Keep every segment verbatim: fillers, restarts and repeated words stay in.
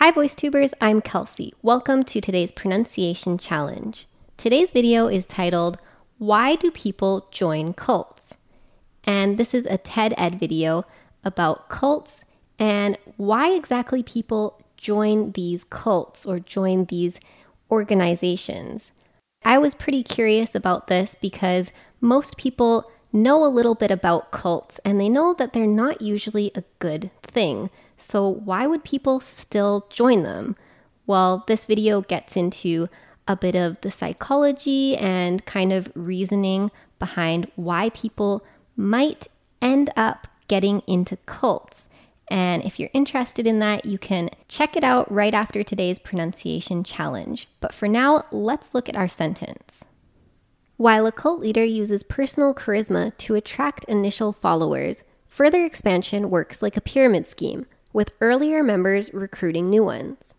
Hi VoiceTubers, I'm Kelsey. Welcome to today's pronunciation challenge. Today's video is titled, Why Do People Join Cults? And this is a TED Ed video about cults and why exactly people join these cults or join these organizations. I was pretty curious about this because most people know a little bit about cults and they know that they're not usually a good thing. So why would people still join them? Well, this video gets into a bit of the psychology and kind of reasoning behind why people might end up getting into cults. And if you're interested in that, you can check it out right after today's pronunciation challenge. But for now, let's look at our sentence. While a cult leader uses personal charisma to attract initial followers, further expansion works like a pyramid scheme, with earlier members recruiting new ones.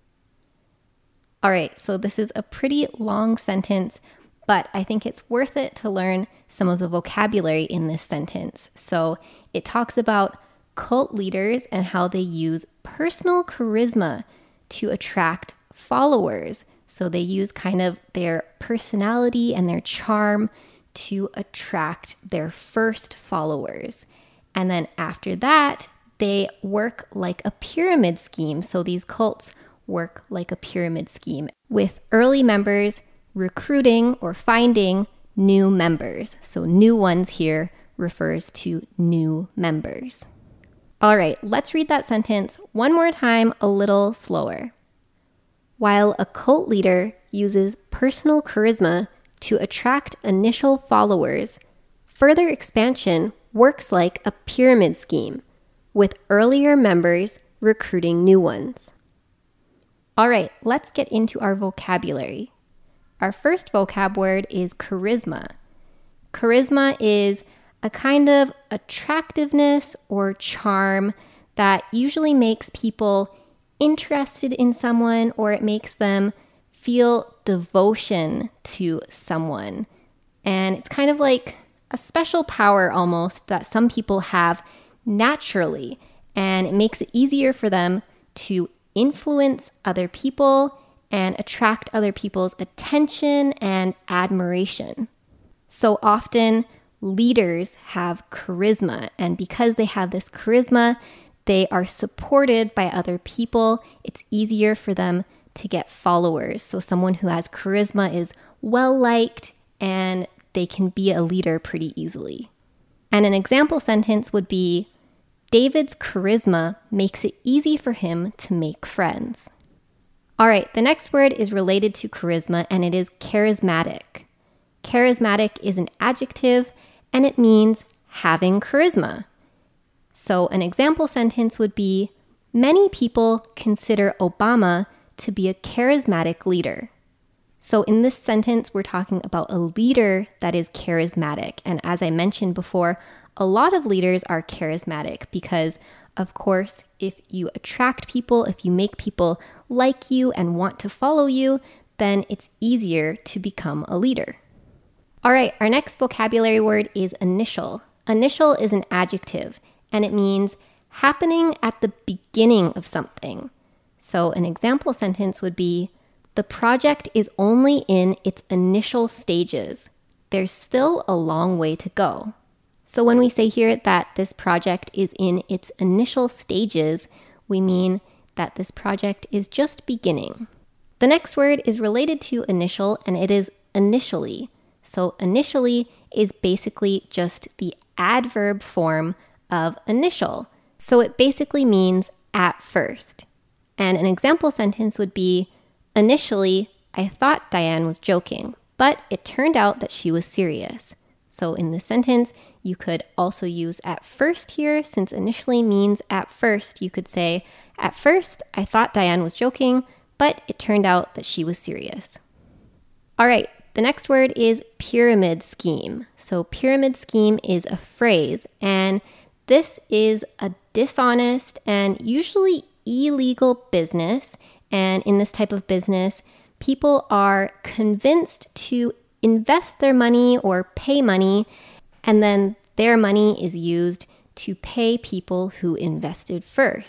All right, so this is a pretty long sentence, but I think it's worth it to learn some of the vocabulary in this sentence. So it talks about cult leaders and how they use personal charisma to attract followers. So they use kind of their personality and their charm to attract their first followers. And then after that, they work like a pyramid scheme. So these cults work like a pyramid scheme with early members recruiting or finding new members. So new ones here refers to new members. All right, let's read that sentence one more time a little slower. While a cult leader uses personal charisma to attract initial followers, further expansion works like a pyramid scheme, with earlier members recruiting new ones. All right, let's get into our vocabulary. Our first vocab word is charisma. Charisma is a kind of attractiveness or charm that usually makes people interested in someone, or it makes them feel devotion to someone. And it's kind of like a special power almost that some people have naturally, and it makes it easier for them to influence other people and attract other people's attention and admiration. So often leaders have charisma, and because they have this charisma, they are supported by other people. It's easier for them to get followers. So someone who has charisma is well-liked and they can be a leader pretty easily. And an example sentence would be, David's charisma makes it easy for him to make friends. All right, the next word is related to charisma, and it is charismatic. Charismatic is an adjective, and it means having charisma. So an example sentence would be, many people consider Obama to be a charismatic leader. So in this sentence, we're talking about a leader that is charismatic. And as I mentioned before, a lot of leaders are charismatic because, of course, if you attract people, if you make people like you and want to follow you, then it's easier to become a leader. All right, our next vocabulary word is initial. Initial is an adjective, and it means happening at the beginning of something. So an example sentence would be, the project is only in its initial stages. There's still a long way to go. So when we say here that this project is in its initial stages, we mean that this project is just beginning. The next word is related to initial, and it is initially. So initially is basically just the adverb form of initial. So it basically means at first. And an example sentence would be, initially, I thought Diane was joking, but it turned out that she was serious. So in this sentence, you could also use at first here. Since initially means at first, you could say, at first, I thought Diane was joking, but it turned out that she was serious. All right, the next word is pyramid scheme. So pyramid scheme is a phrase, and this is a dishonest and usually illegal business. And in this type of business, people are convinced to invest their money or pay money, and then their money is used to pay people who invested first.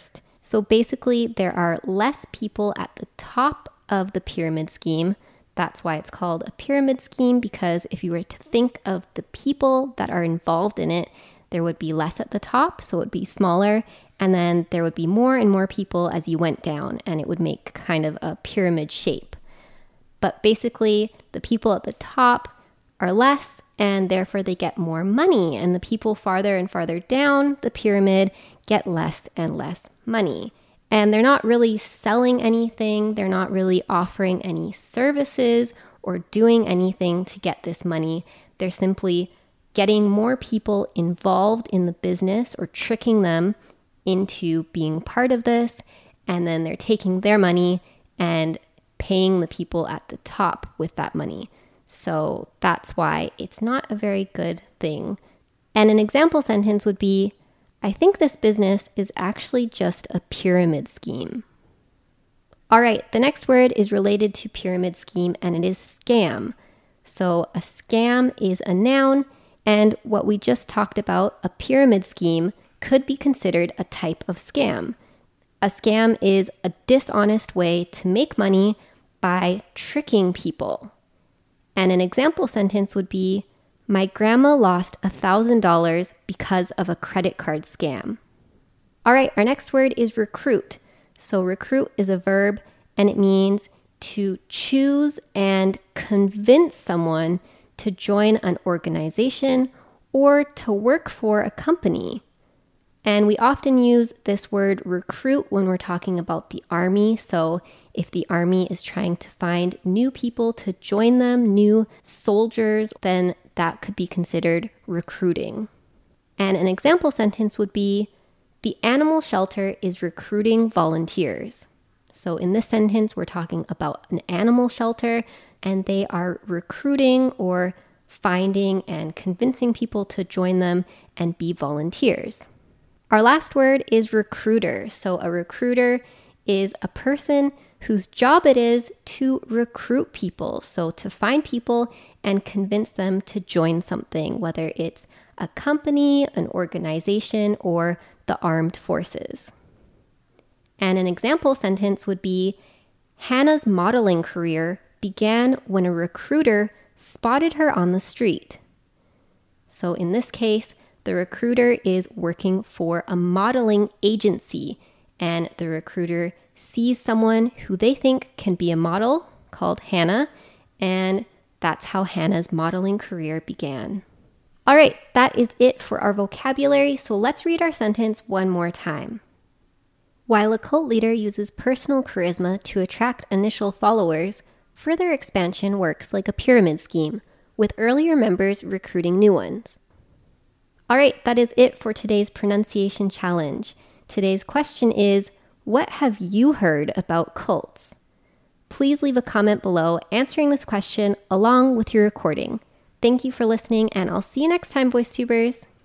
So basically, there are less people at the top of the pyramid scheme. That's why it's called a pyramid scheme, because if you were to think of the people that are involved in it, there would be less at the top, so it would be smaller. And then there would be more and more people as you went down, and it would make kind of a pyramid shape. But basically, the people at the top are less, and therefore they get more money. And the people farther and farther down the pyramid get less and less money. And they're not really selling anything. They're not really offering any services or doing anything to get this money. They're simply getting more people involved in the business or tricking them into being part of this. And then they're taking their money and paying the people at the top with that money. So that's why it's not a very good thing. And an example sentence would be, I think this business is actually just a pyramid scheme. All right, the next word is related to pyramid scheme, and it is scam. So a scam is a noun, and what we just talked about, a pyramid scheme, could be considered a type of scam. A scam is a dishonest way to make money by tricking people. And an example sentence would be, my grandma lost one thousand dollars because of a credit card scam. All right, our next word is recruit. So recruit is a verb, and it means to choose and convince someone to join an organization or to work for a company. And we often use this word recruit when we're talking about the army. So if the army is trying to find new people to join them, new soldiers, then that could be considered recruiting. And an example sentence would be, the animal shelter is recruiting volunteers. So in this sentence, we're talking about an animal shelter, and they are recruiting or finding and convincing people to join them and be volunteers. Our last word is recruiter. So a recruiter is a person whose job it is to recruit people. So to find people and convince them to join something, whether it's a company, an organization, or the armed forces. And an example sentence would be, Hannah's modeling career began when a recruiter spotted her on the street. So in this case, the recruiter is working for a modeling agency, and the recruiter sees someone who they think can be a model called Hannah, and that's how Hannah's modeling career began. All right, that is it for our vocabulary, so let's read our sentence one more time. While a cult leader uses personal charisma to attract initial followers, further expansion works like a pyramid scheme, with earlier members recruiting new ones. All right, that is it for today's pronunciation challenge. Today's question is, what have you heard about cults? Please leave a comment below answering this question along with your recording. Thank you for listening, and I'll see you next time, VoiceTubers.